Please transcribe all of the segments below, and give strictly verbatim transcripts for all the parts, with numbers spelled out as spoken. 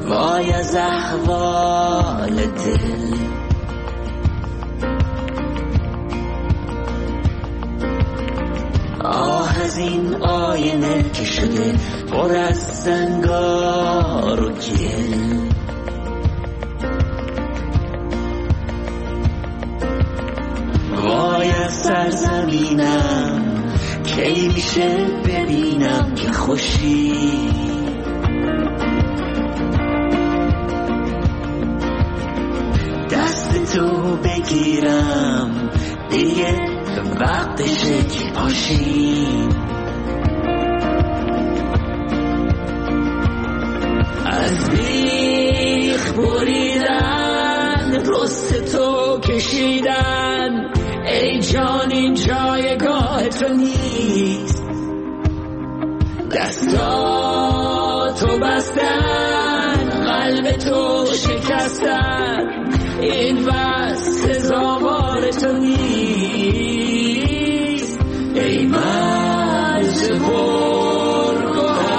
وای از احوال دل، آه از این آینه که شده پر از زنگار و گل. وای از سرزمینم کی میشه ببینم که خوشی، دست تو بگیرم دیگه وقتشه که پاشیم. از بیخ بریدن رست تو کشیدن، ای جان این جایگاه تو نیست، دستاتو بستن قلب تو شکستن، این بس سزاوار تو نیست، ای مرز پرگوهر.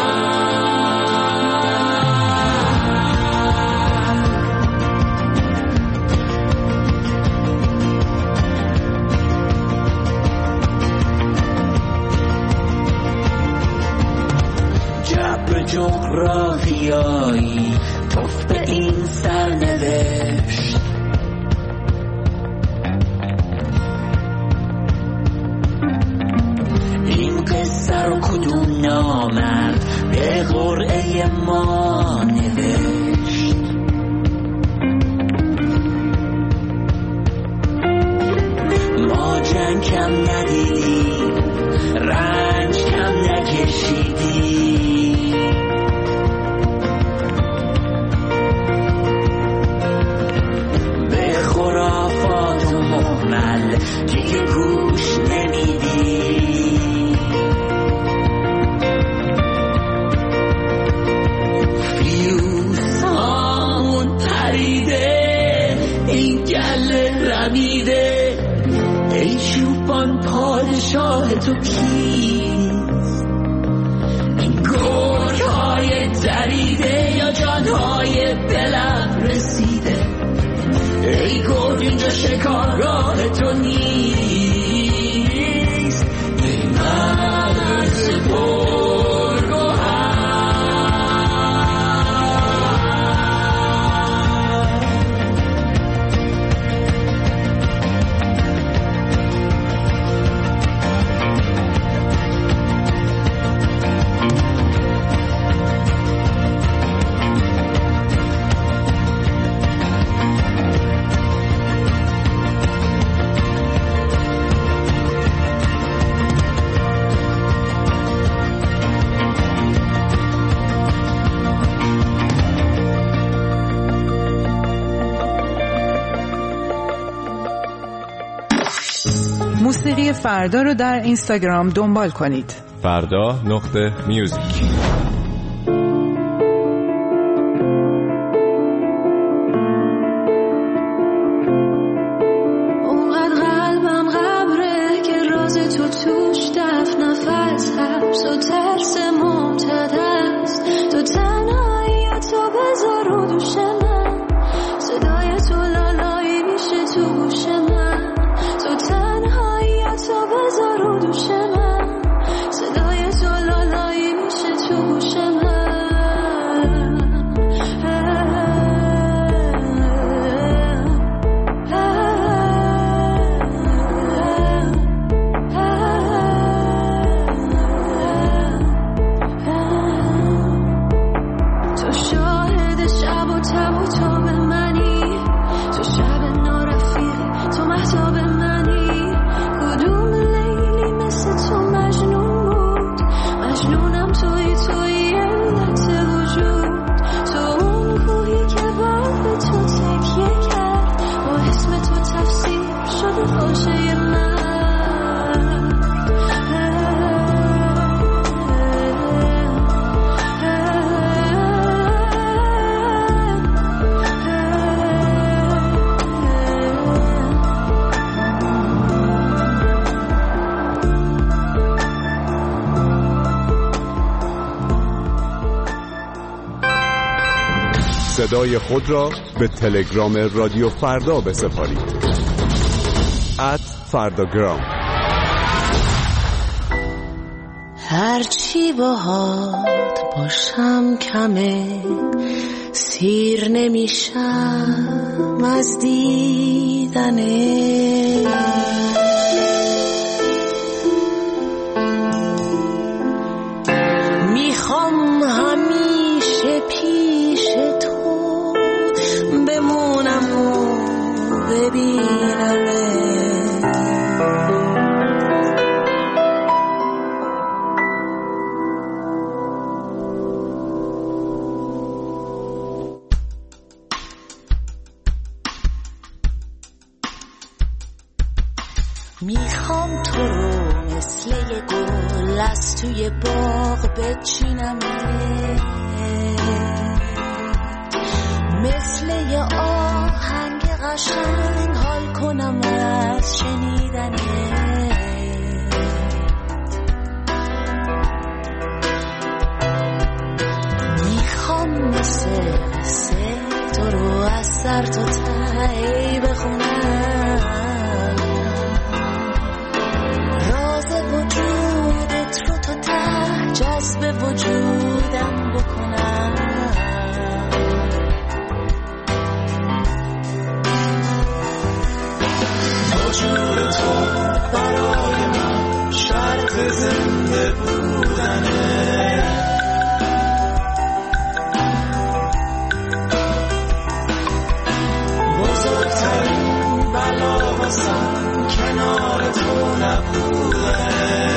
جبر جغرافیایی توف به این سرنوشت، این قصه رو کدوم نامرد به قرعه ما نوشت. ما جنگ کم ندیدیم، رنج کم نکشیدیم، به خرافات و مهمل دیگه گوش نمیدیم. فیوزهامون پریده، این گله رمیده، ای چوپان پادشاه تو کیست؟ این گرگ‌های دریده یا جان‌های بلب رسیده، ای گرگ اینجا شکارگاه تو نیست، ای مرز پرگوهر. موسیقی فردا رو در اینستاگرام دنبال کنید. فردا نقطه میوزیک. اونقدر قلبم غبره که راز تو توش دفن نفس، حبس و ترس ممتد است، تو تنهایی و تو بذار رو دوش من، صدای تو لالایی میشه تو گوش من، تو تنهایی و تو بذار رو دوش من، صدای تو لالایی میشه تو گوش من. تو شاهد شب و تب صدای خود را به تلگرام رادیو فردا بسپارید. ات فرداگرام. هرچی باهات باشم کمه، سیر نمیشم از دیدنه. میخوام همیشه پیش تو بمونم و ببینمه. میخوام تو رو مثل یه گل از توی باغ بچینمه، مثل یه آهنگ قشنگ حال کنم از شنیدنه. میخوام مثل مثل تو رو از سر تا ته بخونم، وجودت رو تا ته جذب وجودم بکنم. وجود تو برای من شرط زنده بودنه. بزرگترین بلا واسم کنار تو نبوده.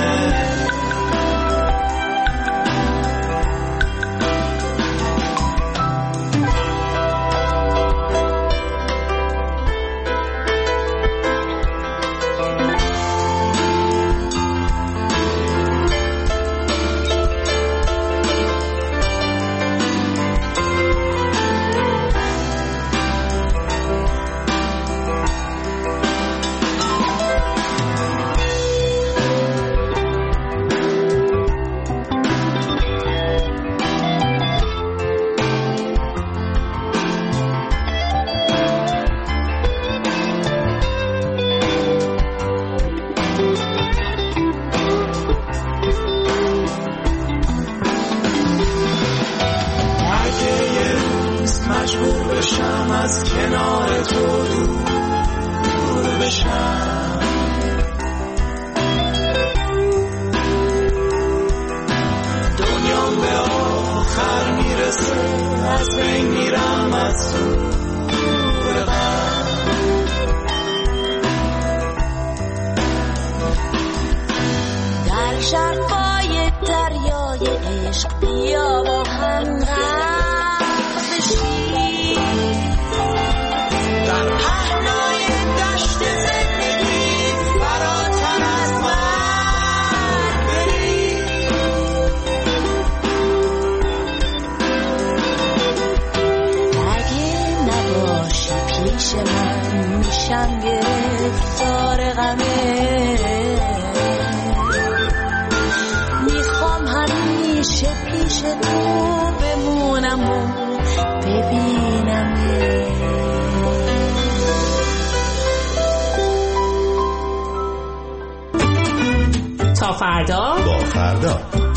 تا فردا با فردا.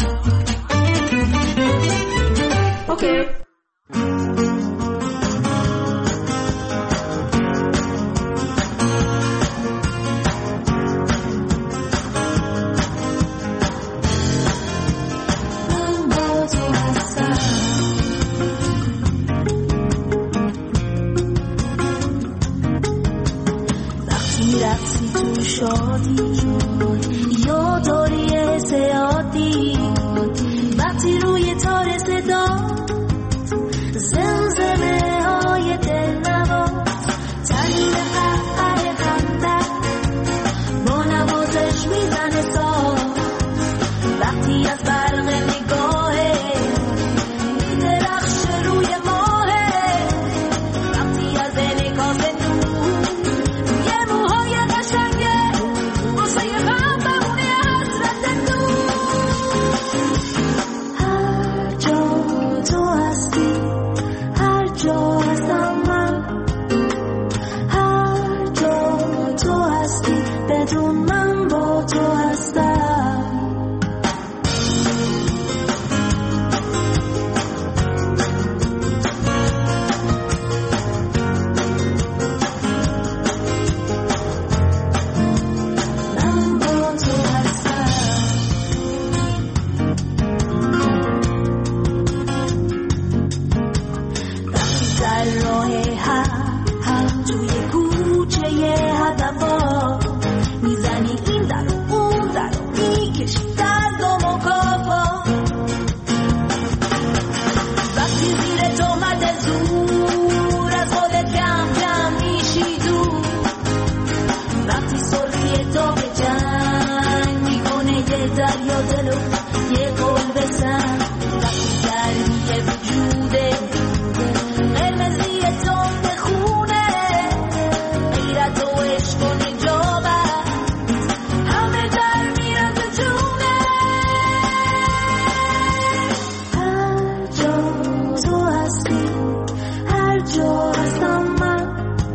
اوکی. جا هستم من،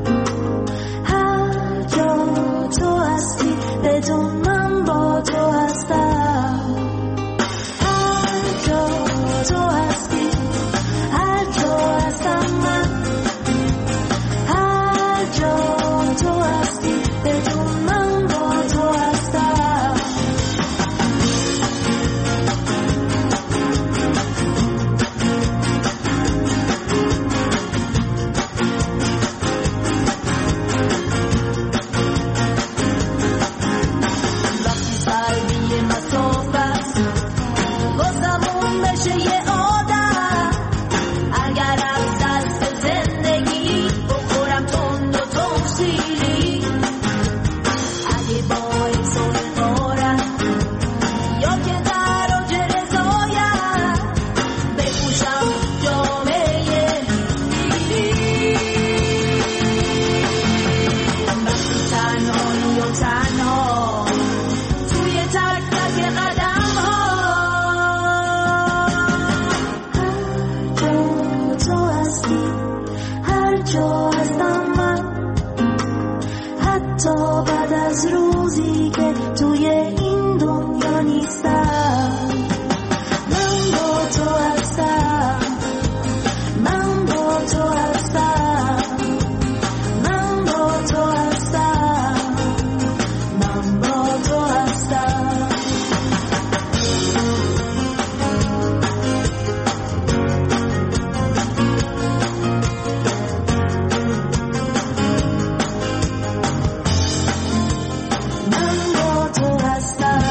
هر جا تو هستی بدون من با تو هستم، هر جا تو هستی، هر جا هستم من، هر جا تو هستی بدون من با تو هستم. وقتی سردی مسافت واسمون بشه یه عادت، اگر از دست زندگی بخورم تند و تفصیلی، اگه باعث و غارت یا که در اوج رضایت بپوشم جامعه دیلی، وقتی تنهایی و تنها توی تک تک قدم ها، هر جا تو هستی، هر جا هستم من، حتی بعد از روزی که توی این دنیا نیستم، من با تو هستم، من با تو هستم، من با تو هستم، من با تو هستم. من با تو هستم.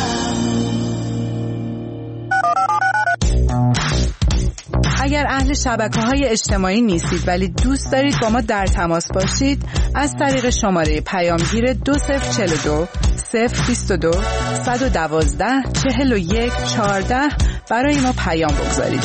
اگر اهل شبکه‌های اجتماعی نیستید ولی دوست دارید با ما در تماس باشید، از طریق شماره پیامگیر دو صفر چهل و دو صفر بیست و دو صد و دوازده چهل و یک چهارده برای ما پیام بگذارید.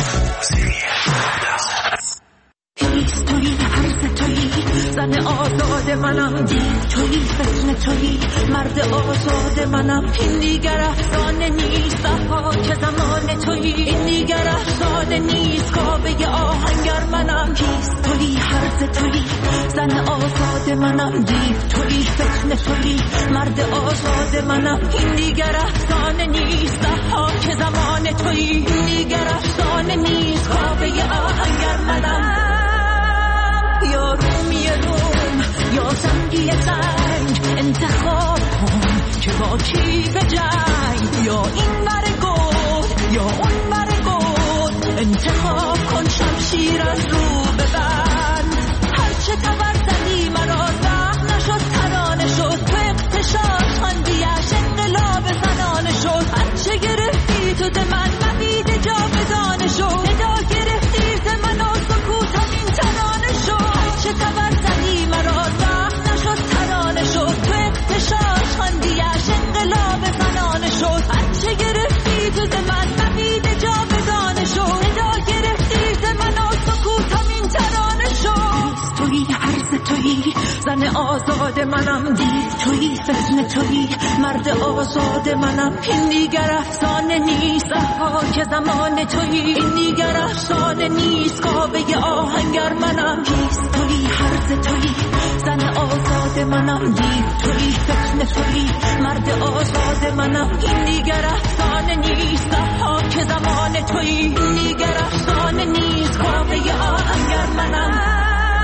تویی هرز تویی زن آزاد منم، تویی فتنه تویی مرد آزاد منم، این دیگر افسانه نیست ها که زمان تویی، این دیگر افسانه نیست کابه آهنگر منم، تویی هرز تویی زن آزاد منم، تویی فتنه تویی مرد آزاد منم، این دیگر افسانه نیست ها که زمان تویی، این دیگر افسانه نیست کابه آهنگر منم. یا رومی روم یا زنگی زنگ انتخاب کن که با کی به جنگ، یا این بر گود یا اون بر گود انتخاب کن، شمشیر از رو ببند، هرچه تبر زدی مرا زخم نشد ترانه شد، تو اقتشار خاندیش انقلاب زنانه شد، هرچه گرفتی تو ده من مبید جا بدانه شد، ندا گرفتی ز من و سکوتم این ترانه شد، چه تبر زدی مرا زخم نشد ترانه شد، تو اقتشار خاندیش انقلاب زنانه شد، هرچه گرفتی تو ز من مبید جا بدانه شد، ندا گرفتی ز من و سکوتم این ترانه شد. تویی هرز تویی زن آزاد منم، دید تویی فتنه تویی مرد آزاد منم، این دیگر افسانه نیست ها که زمان تویی، این دیگر افسانه نیست کابه آهنگر منم، تویی هرز تویی زن آزاد منم، دید تویی فتنه تویی مرد آزاد منم، این دیگر افسانه نیست ها که زمان تویی، این دیگر افسانه نیست کابه آهنگر منم.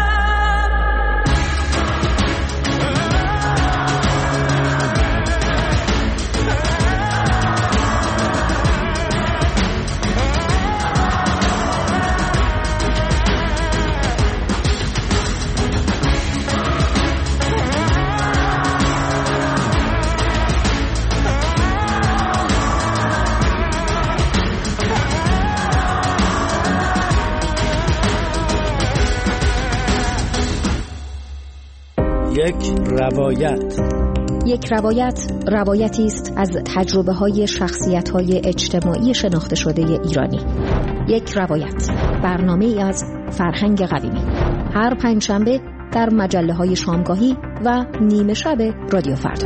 یک روایت. یک روایت روایتی است از تجربه های شخصیت های اجتماعی شناخته شده ایرانی. یک روایت، برنامه ای از فرهنگ قویمی، هر پنجشنبه در مجله های شامگاهی و نیمه شب رادیو فردا.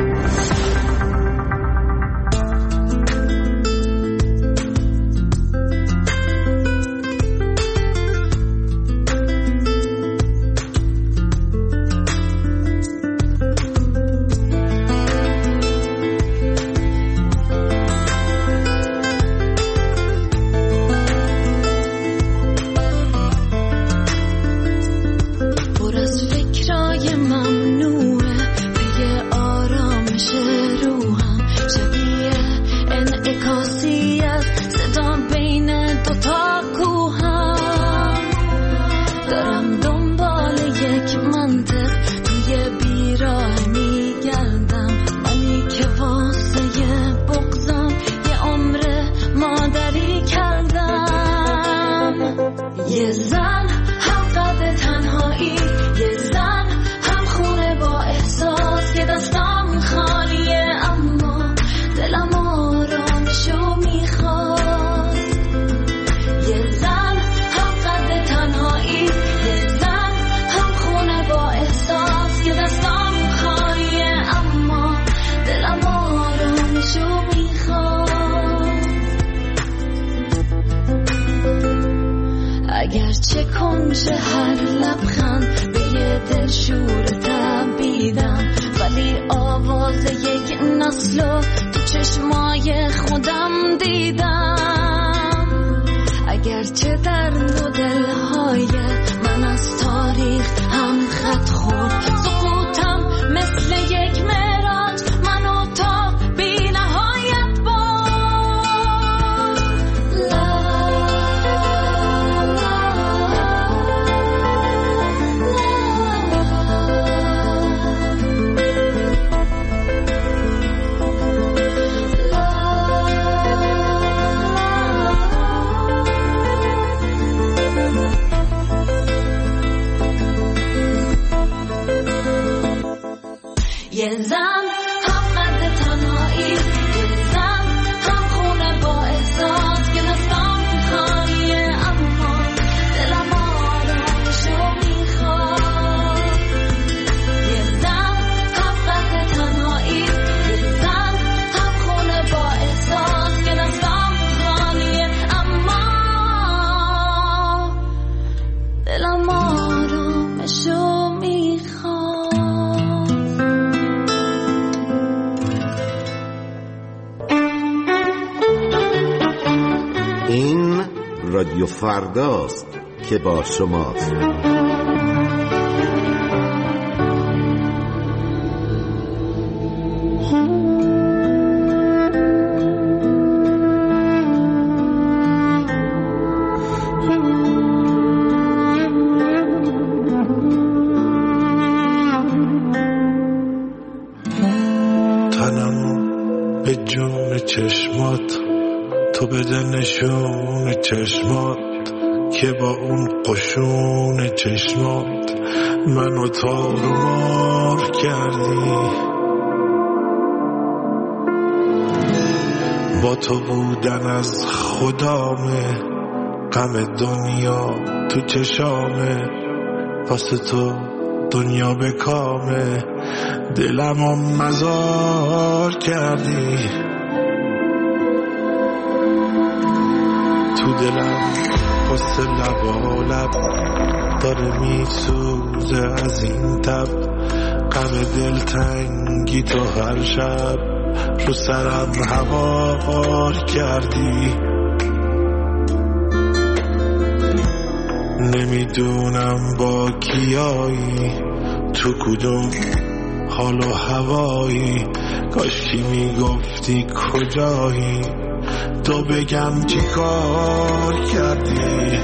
لبخند به یه دل شور تبیدم، ولی آواز یک نسلو تو چشمای خودم دیدم. اگرچه در نو دلهای من از تاریخ هم خط خورد، سقوطم مثل یک معراج منو تا بی نهایت برد. لا یه زن هم قد تنهایی، یه زن هم خونه با احساس که دستام خالیه اما دلم آرامشو میخواد. یه زن هم قد تنهایی، یه زن هم خونه با احساس که دستام خالیه اما دلم آرامشو میخواد. این رادیو فرداست که با شماست. تنم به جون چشمات، تو بده نشون چشمات که با اون قشون چشمات منو تارمار کردی. با تو بودن از خدامه، غم دنیا تو چشامه، واسه تو دنیا به کامه، دلمو مزار کردی. تو دلم قصه لبالب داره میسوزه از این تب، غم دلتنگی تو هر شب رو سرم هوار کردی. نمیدونم با کیایی، تو کدوم حال و هوایی، کاشکی میگفتی کجایی، تو بگم چی کار کردی.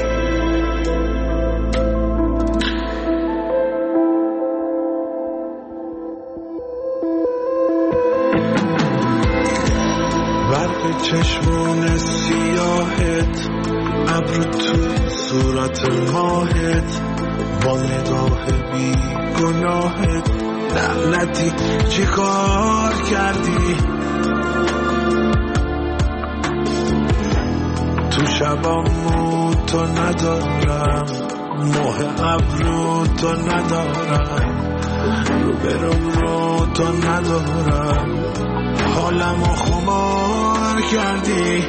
برق چشمون سیاهت، ابرو تو صورت ماهت، با نگاه بی گناهت، لعنتی چی کار کردی. تو شبامو تو ندارم، ماه ابرو تو ندارم، رو برم رو تو ندارم، حالمو خمار کردی.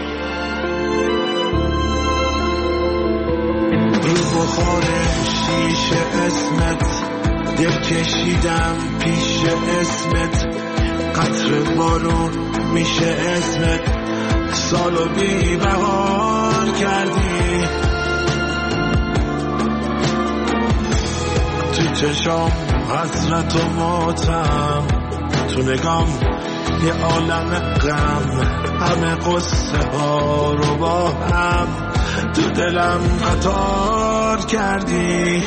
رو بخار شیشه اسمت، دل کشیدم پیش اسمت، قطر بارون میشه اسمت، سالو بی بهار کردی. تو چشام حسرت و ماتم، تو نگام یه عالم غم، همه قصه ها رو با هم تو دلم قطار کردی.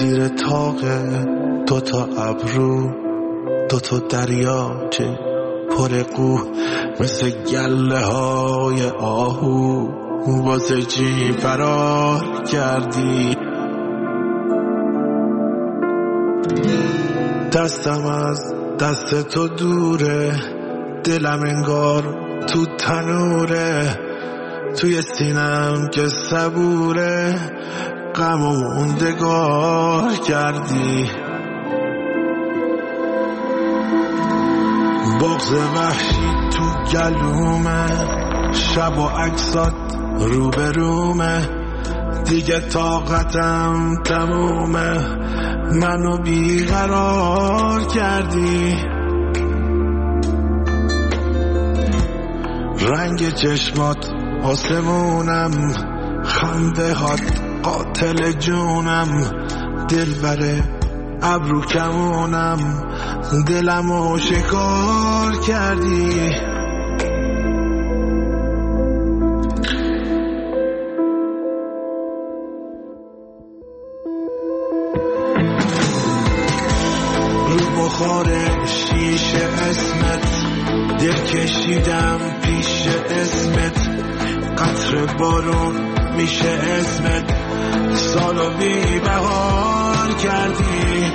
دوتا ابرو، دوتا دریاچه پر قو مثل گله های آهو واسه چی فرار کردی؟ دستم از دست تو دوره، دلم انگار تو تنوره، توی سینم که صبوره غم و موندگار کردی. بغض وحشی تو گلومه، شب و عکسات روبرومه، دیگه طاقتم تمومه، منو بیقرار کردی. رنگ چشمات آسمونم، خنده هات قاتل جونم، دل بره ابرو کمونم، دلمو شکار کردی. رو بخار شیشه اسمت دل کشیدم پیش اسمت، قطر بارون میشه اسمت، سالو بی بهار کردی.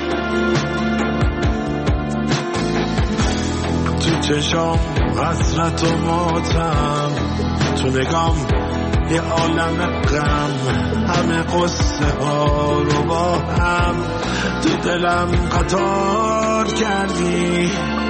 تو چشام حسرت و ماتم، تو نگام یه عالم غم، همه قصه ها رو با هم تو دلم قطار کردی.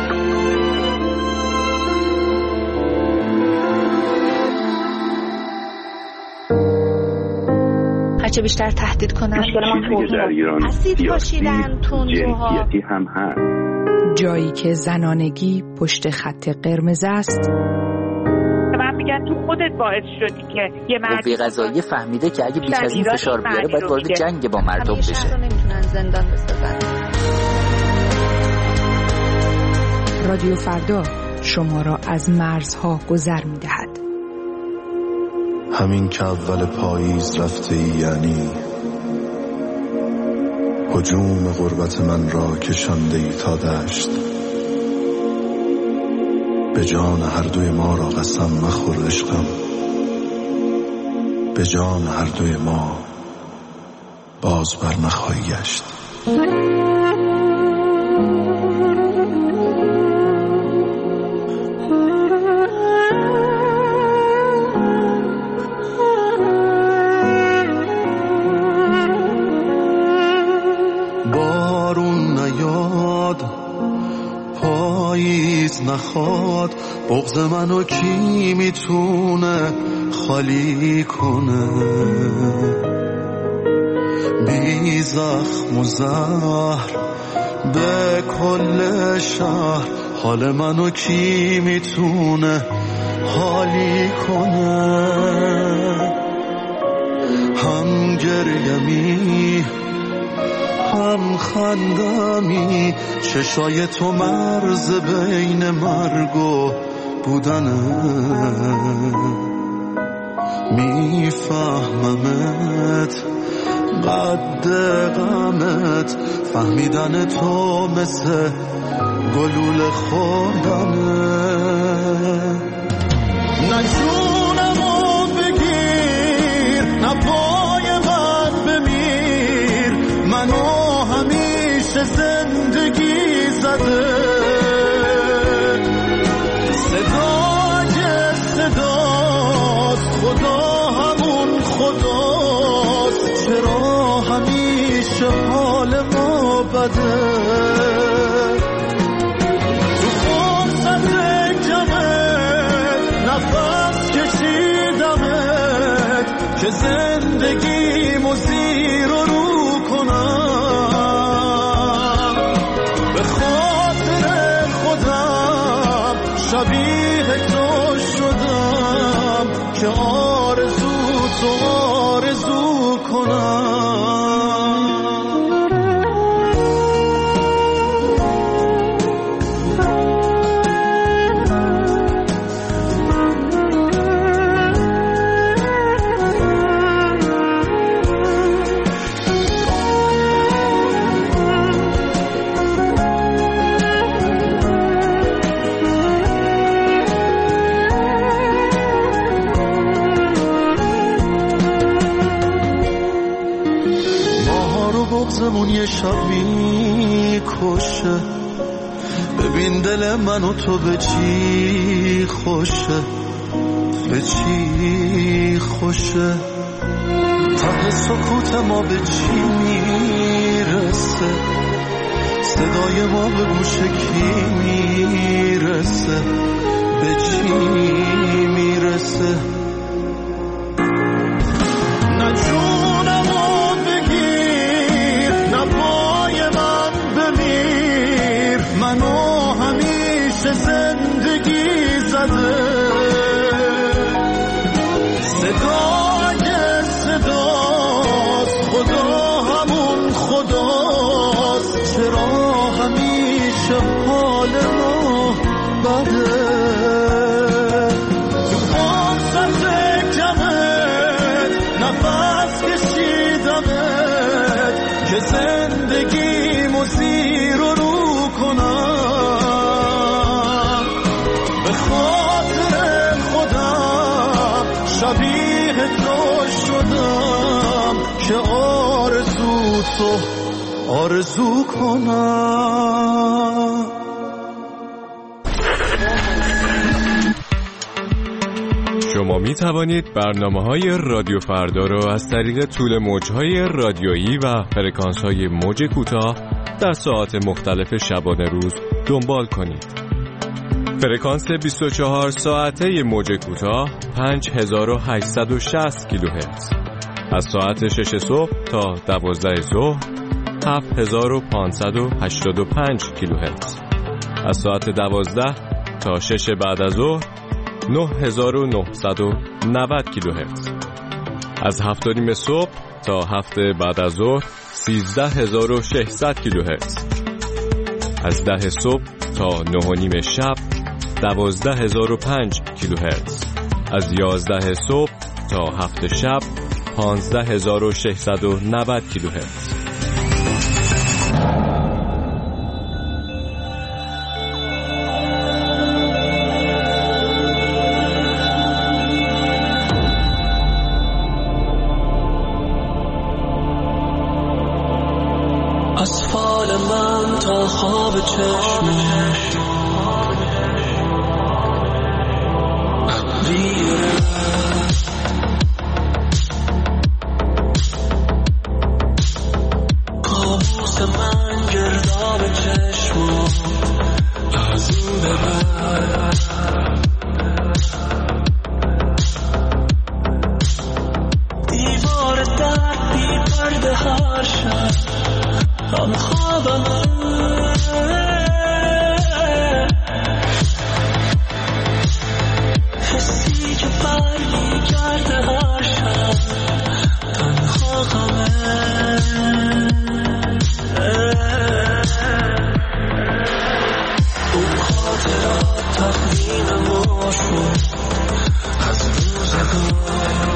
هرچه بیشتر تهدید کنن در ایران اسید پاشیدن تندروها هم هست. جایی که زنانگی پشت خط قرمز است. من میگن تو خودت باعث شدی که یه مرد قوه قضاییه فهمیده که اگه بیش از این فشار بیاره باید وارد جنگ با مردم بشه. همیشه رو نمیتونن زندان بسازن. رادیو فردا شما را از مرزها گذر میدهد. همین که اول پاییز رفته ای، یعنی هجوم غربت من را کشانده ای تا دشت. به جان هر دوی ما را قسم مخور عشقم، به جان هر دوی ما باز بر نخواهی گشت. نخواد بغض منو کی میتونه خالی کنه؟ بی زخم و زهر به کل شهر حال منو کی میتونه حالی کنه؟ هم گریمی هم خندمی، چشای تو مرز بین مرگ و بودنه. میفهممت قد غمت، فهمیدن تو مثل گلول خوردنه. نجونمو بگیر، نپای من بمیر، منو همیشه زندگی زده. صدا که صداست، خدا همون خداست، چرا همیشه حال ما بده؟ تو فرصت کمت نفس کشیدمت که زندگیمو زیر و رو کنم. شبیه تو شدم که آرزو تو آرزو کنم. تنهایی شب میکشه. ببین دل من و تو به چی خوشه، به چی خوشه. ته سکوت ما به چی میرسه، صدای ما به گوش کی میرسه، به چی میرسه. نه جونمو بگیر، نه پای من بمیر، منو همیشه زندگی زده. صدای صداست، خدا همون خداست، چرا همیشه حال ما بده. تو فرصت کمت نفس کشیدمت که زندگیمو زیر و رو کنم. به خاطر خودم شبیه تو شدم که آرزو تو آرزو کنم. شما می توانید برنامه‌های رادیو فردا را از طریق طول موج‌های رادیویی و فرکانس‌های موج کوتاه در ساعات مختلف شبانه روز دنبال کنید. فرکانس بیست و چهار ساعته موج کوتاه پنج هزار و هشتصد و شصت کیلوهرتز، از ساعت شش صبح تا دوازده ظهر هفت هزار و پانصد و هشتاد و پنج کیلوهرتز، از ساعت دوازده تا شش بعد از ظهر نه هزار و نهصد و نود کیلوهرتز، از هفت و نیم صبح تا هفت بعد از ظهر سیزده هزار و ششصد کیلوهرتز، از ده صبح تا نه و نیم شب دوازده هزار و پنج کیلوهرتز، از یازده صبح تا هفت شب پانزده هزار و ششصد و نود کیلوهرتز. از فال من تا خواب چشمش بیره، کابوس من گرداب چشم از اون ببر. دیوار در بی پرده هر شب هم خوابم، حسی که برمی کرده هر شب تنها غمه. اون خاطرات تقدیم ما شد از روزگار،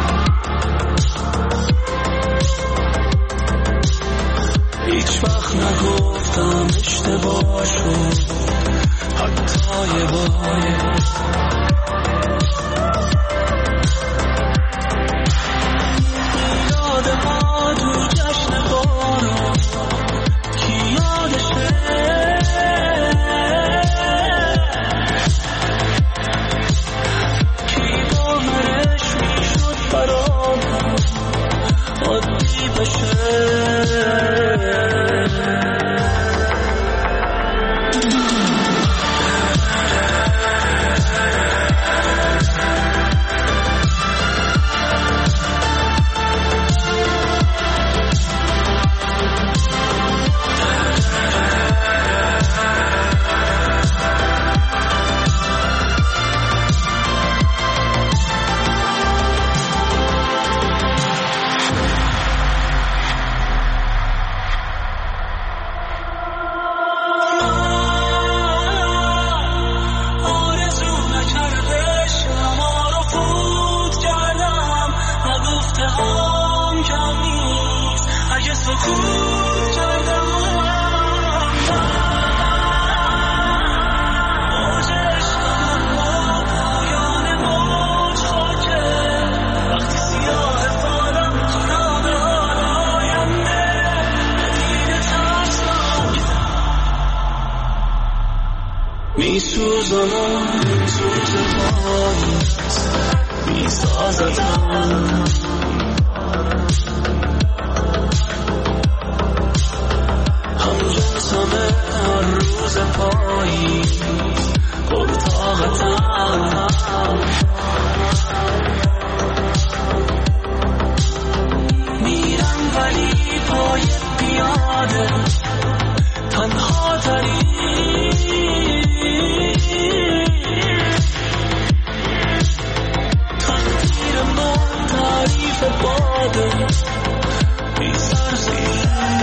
هیچ وقت نگفتم اشتباه شد حتی یه بار. یاد ما تو جشن بارون کی یادشه، کی باورش میشد برامون عادی بشه. طاقتم میرم ولی پای پیاده تنها تری تقدیر من تعریف باده بی سرزی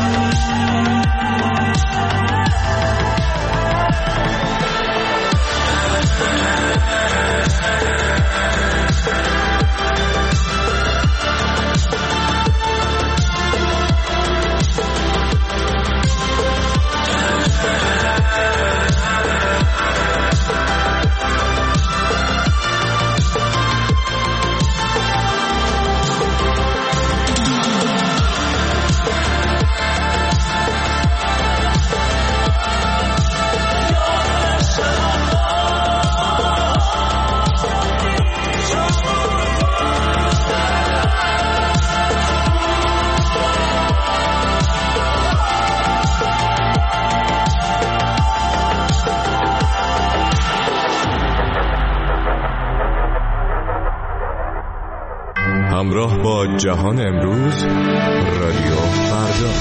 همراه با جهان امروز رادیو فردا.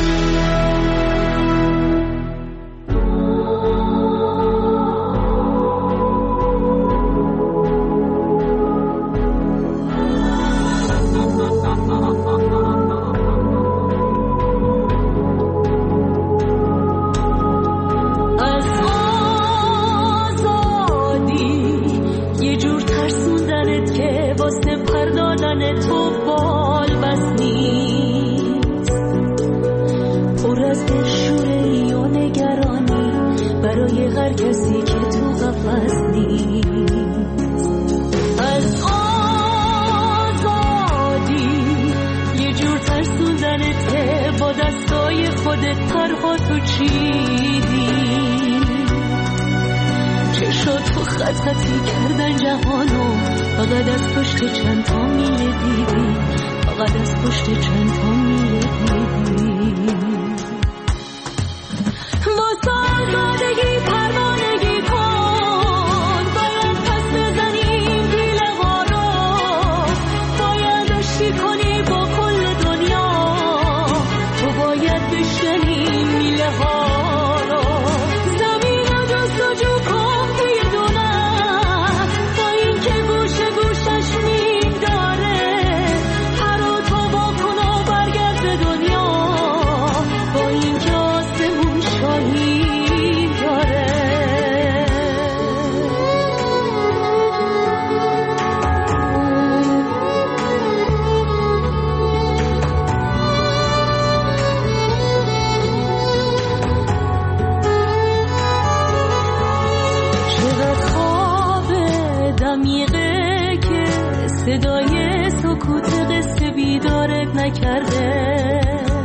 صدای سکوت قصه بیدارت نکرده،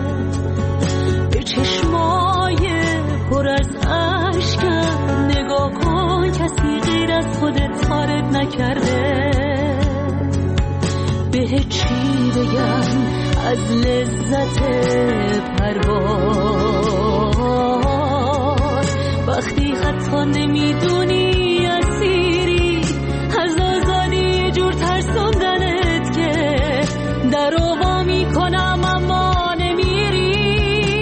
به چشمای پر از اشکم نگاه کن، کسی غیر از خودت خارت نکرده. به چی بگم از لذت پرواز، وقتی حتی نمیدونی اسیری از آزادی، یه جور ترسوندنت که در آوا میکنم اما نمیری.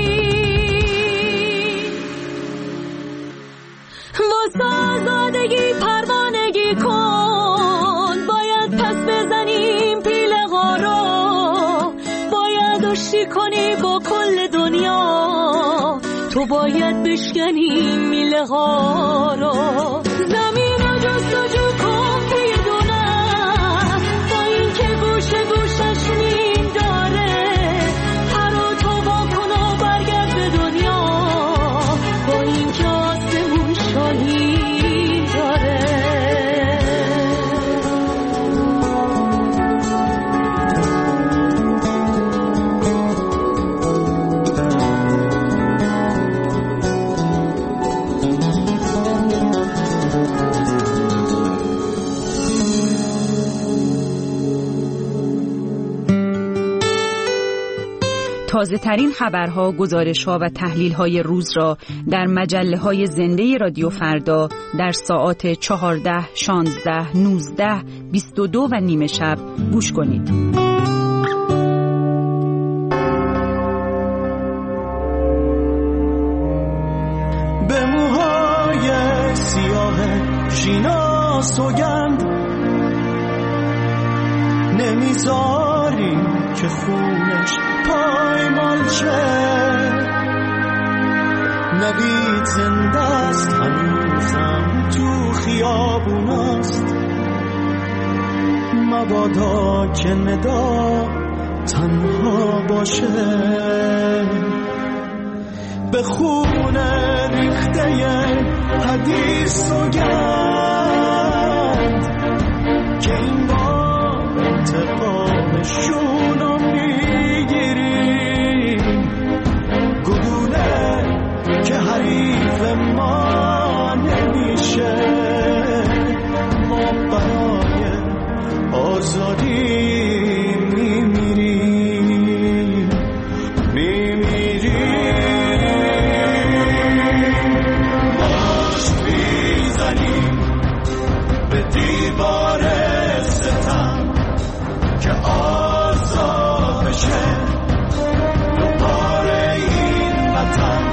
واسه آزادگی پروانگی کن، باید پس بزنیم پیله ها رو، باید آشتی کنی با کل دنیا، تو باید بشکنی میله ها رو. زمین رو جستجو کن که یه دونه، با این که گوشه گوشش نیم داره، پر و تو با کن و برگرد به دنیا، با این که آسمون شاهین داره. تازه ترین خبرها، گزارش‌ها و تحلیل‌های روز را در مجله‌های زنده رادیو فردا در ساعات چهارده، شانزده، نوزده، بیست و دو و نیمه شب گوش کنید. به موهای سیاه ژینا سوگند نمیذاریم که خونش پایمال شه، نوید زنده است هنوزم تو خیابوناست، مبادا که ندا تنها باشه، به خون ریخته حدیث سوگند که این بار انتقامشونو میگیریم، گلوله که حریف ما نمیشه، ما برای آزادی میمیریم میمیریم مشت میزنیم به دیوار ستم که آزاد بشه دوباره این وطن،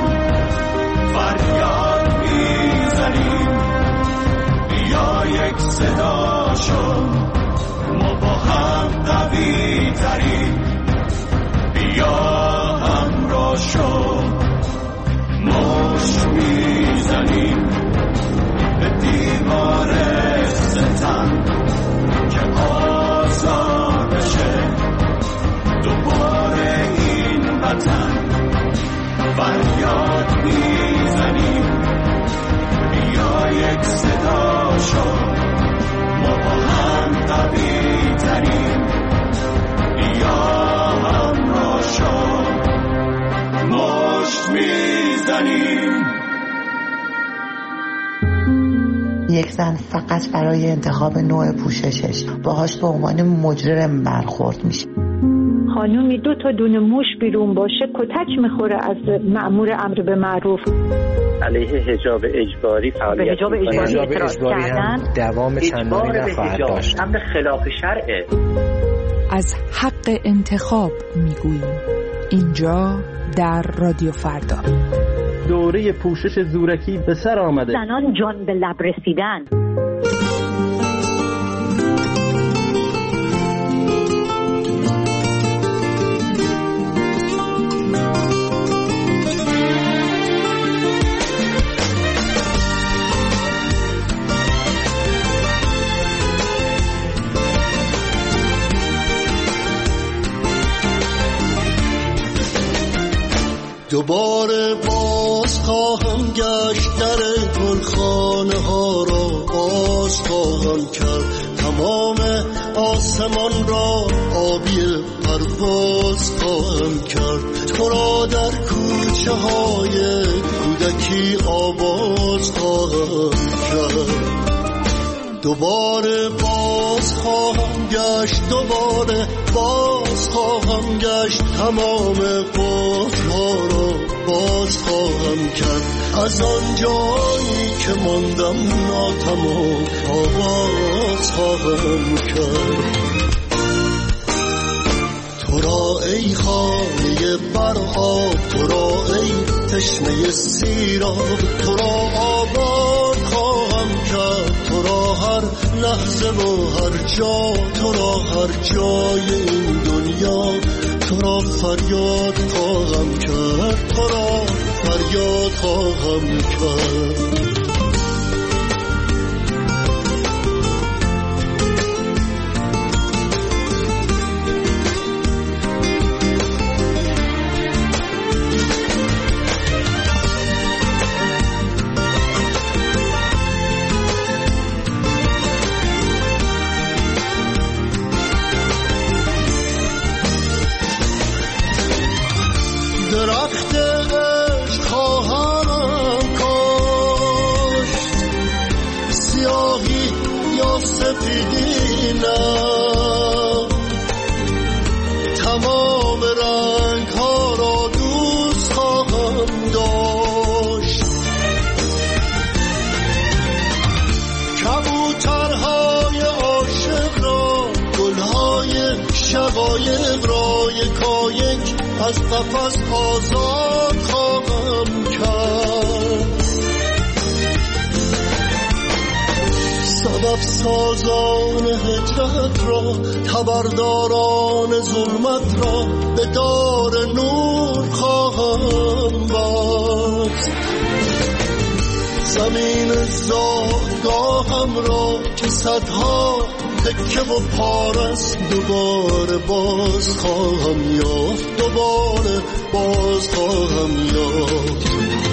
فریاد میزنیم بیا یک صدا شو، ما با هم قوی تریم، بیا همراه شو، مشت میزنیم به دیوار ستم که آزاد بشه دوباره این وطن، فریاد میزنیم بیا یک صدا شو، ما با هم قوی تریم، بیا همراه شو، مشت میزنیم. یک زن فقط برای انتخاب نوع پوششش باهاش به عنوان مجرم برخورد میشه. خانومی دو تا دونه موش بیرون باشه کتک میخوره از مأمور امر به معروف. علیه حجاب اجباری فعالیت حجاب اجباری اعتراض کردن، دوام چندانی نخواهد داشت. امر خلاف شرعه. از حق انتخاب میگوییم اینجا در رادیو فردا. دوره پوشش زورکی به سر آمده. زنان جان به لب رسیدن. دوباره باز خواهم گشت در گلخانه ها را باز خواهم کرد، تمام آسمان را آبی پرواز خواهم کرد، تو را در کوچه های کودکی آواز خواهم کرد. دوباره باز خواهم گشت، دوباره باز خواهم گشت، تمام قفل‌ها را باز خواهم کرد، از آن جایی که ماندم ناتمام آواز خواهم کرد. تو را ای خانه برآب، تو را ای تشنه سیراب، تو را آباد خواهم کرد، تو را هر لحظه و هر جا، تو را هر جای این دنیا، تو را فریاد خواهم کرد، تو را فریاد خواهم کرد. درخت عشق خواهم کاشت، سیاهی یا سفیدی نه، تمام رنگ ها قایق را یکایک از قفس آزاد خواهم کرد. سبب سازان هجرت را، خبرداران ظلمت را به دار نور خواهم بست. زمین زادگاهم را که صدها تکه و پارست دوباره باز خواهم یافت، دوباره باز خواهم یافت.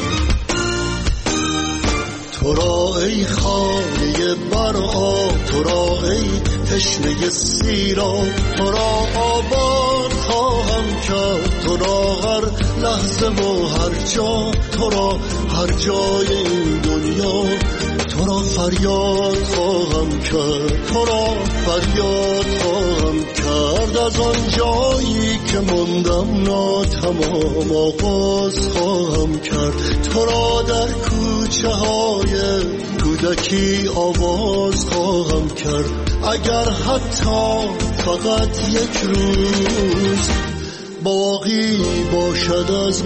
تو را ای خانه بر آب، تو را ای تشنه سیراب، تو را آباد خواهم کرد، تو را هر لحظه و هر جا، تو را هر جای این دنیا، تو را فریاد خواهم کرد، تو را فریاد خواهم کرد. از آن جایی که ماندم ناتمام آغاز خواهم کرد، تو را در کوچه های کودکی آواز خواهم کرد. اگر حتی فقط یک روز باقی باشد از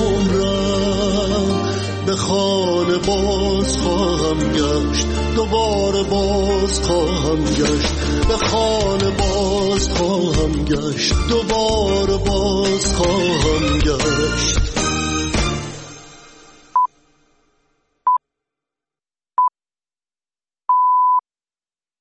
عمرم، به خانه باز خواهم گشت، دوباره باز خواهم گشت، به خانه باز خواهم گشت، دوباره باز خواهم گشت.